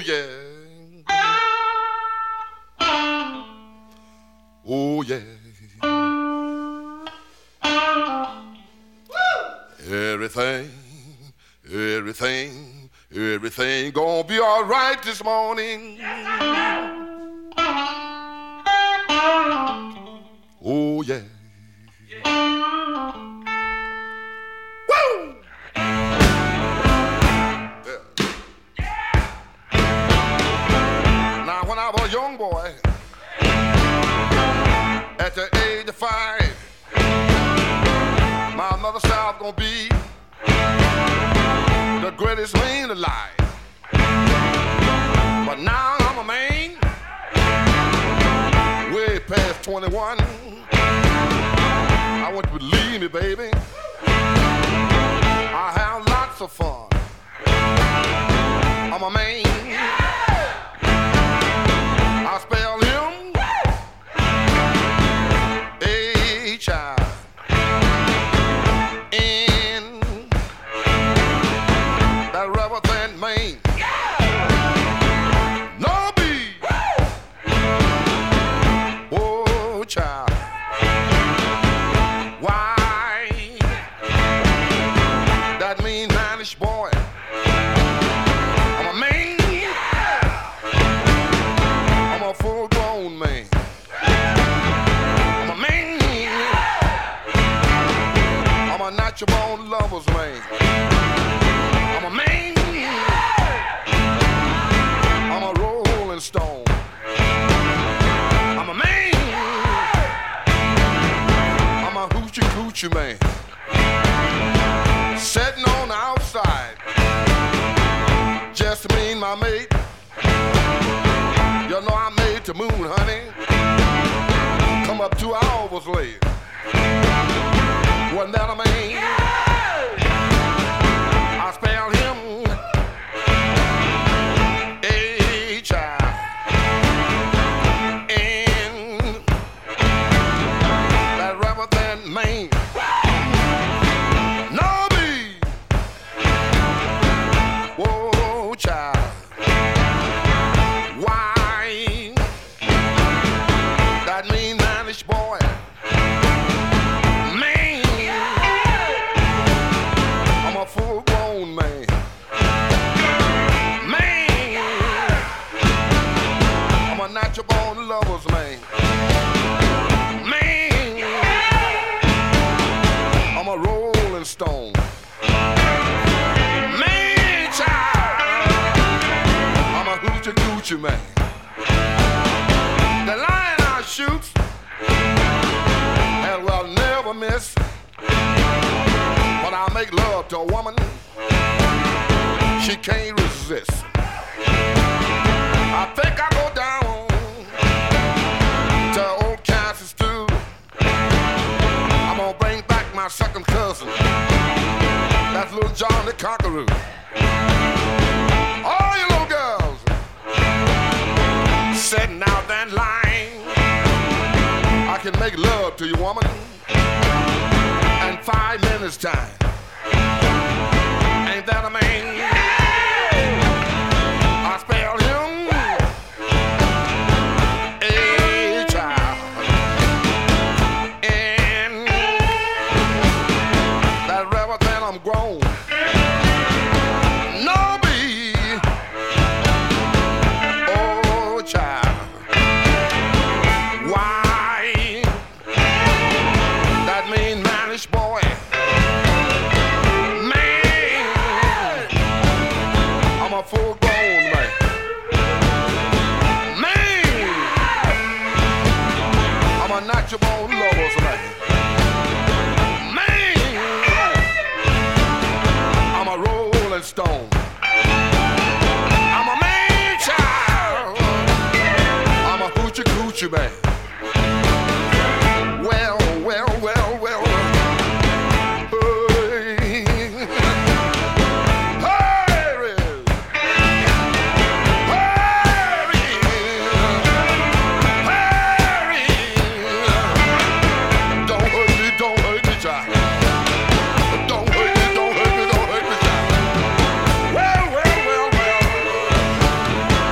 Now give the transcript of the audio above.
yeah. Oh, yeah. Everything gonna be all right this morning. Oh, yeah. Woo! Yeah. Now, when I was a young boy, at the age of 5, my mother said I was gonna be the greatest man alive. But now I'm a man, way past 21. I want you to believe me, baby. I have lots of fun. I'm a man. I spell him H-I-N. That rubber than man. No B. Oh, child. Why? That mean manish boy. I'm a man. I'm a full-grown man. I'm a man. I'm a natural-born lover's man. I'm a man. I'm a rolling stone. I'm a man. I'm a hoochie coochie man. Sitting on the outside, just me and my mate. You know I made the moon, honey. Come up 2 hours late. Wasn't that a man? I spell him H-I-N. That rubber than man. No B. Whoa, child. Why? That mean manish boy. Man. I'm a full-grown man. Man. I'm a natural-born lover's man. Man. I'm a rolling stone. Man, child. I'm a hoochie coochie man. The lion I shoot and will never miss. When I make love to a woman, she can't resist. I think I go down to old Kansas too. I'm gonna bring back my second cousin. That's little John the Conqueror. All you little girls sitting out that line, I can make love to you, woman, in 5 minutes time. Ain't that a man? I spell him H-I-N. That rubber than I'm grown. No B. Oh, child. Why? That mean manish boy. Man. I'm a full-grown man. Man. I'm a natural-born lover's man. Man. I'm a rolling stone. I'm a man, child. I'm a hoochie coochie man. Well, well, well, well. Hey. Hurry. Hurry. Hurry. Don't hurt me, child. Don't hurt me, don't hurt me, don't hurt me, child. Well, well, well, well.